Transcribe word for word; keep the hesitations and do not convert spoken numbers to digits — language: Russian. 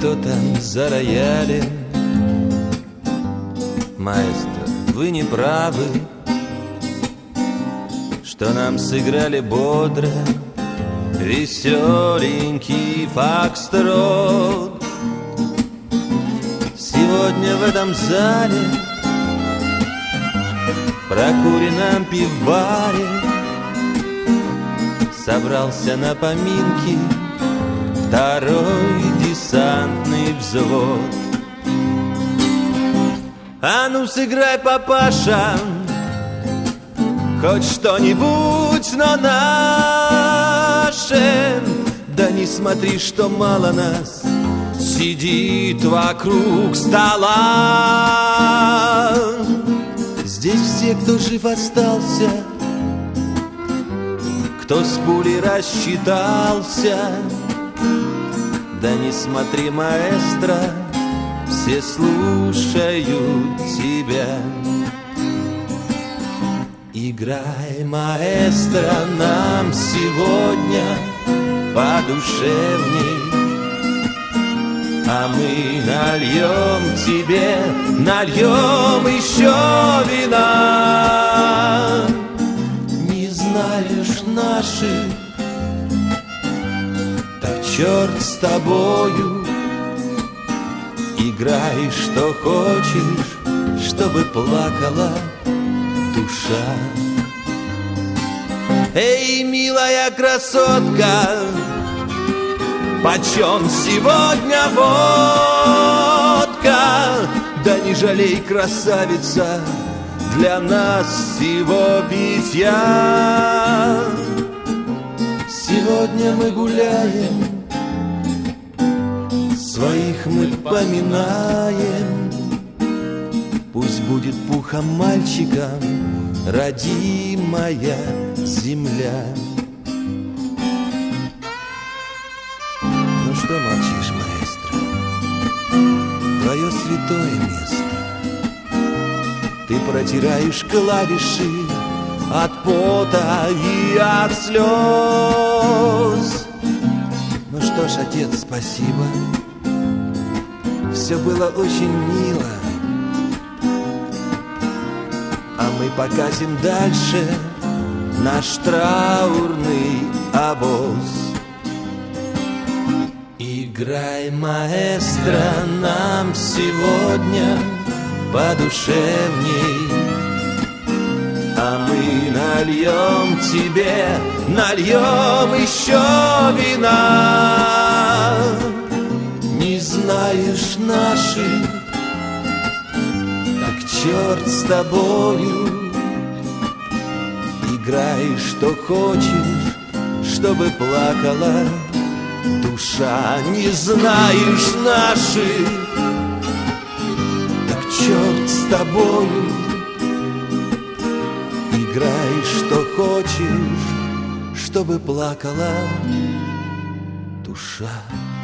кто там за роялем. Маэстро, вы не правы, что нам сыграли бодро веселенький фокстрот. Сегодня в этом зале, в прокуренном пивбаре, собрался на поминки второй десантный взвод. А ну сыграй, папаша, хоть что-нибудь, но наше. Да не смотри, что мало нас сидит вокруг стола. Здесь все, кто жив остался, кто с пулей рассчитался. Да не смотри, маэстро, все слушают тебя. Играй, маэстро, нам сегодня подушевней, а мы нальем тебе, нальем еще вина. Не знаешь наши, так черт с тобою. Играй, что хочешь, чтобы плакала душа. Эй, милая красотка, почем сегодня водка? Да не жалей, красавица, для нас всего питья. Сегодня мы гуляем, своих мы поминаем. Пусть будет пухом мальчиком родимая земля. Ну что молчишь, маэстро? Твое святое место. Ты протираешь клавиши от пота и от слез. Ну что ж, отец, спасибо. Все было очень мило. А мы покатим дальше наш траурный обоз. Играй, маэстро, нам сегодня подушевней, а мы нальем тебе, нальем еще вина. Не знаешь наши, так черт с тобою. Играй, что хочешь, чтобы плакала душа. Не знаешь наших, так черт с тобою. Играй, что хочешь, чтобы плакала душа.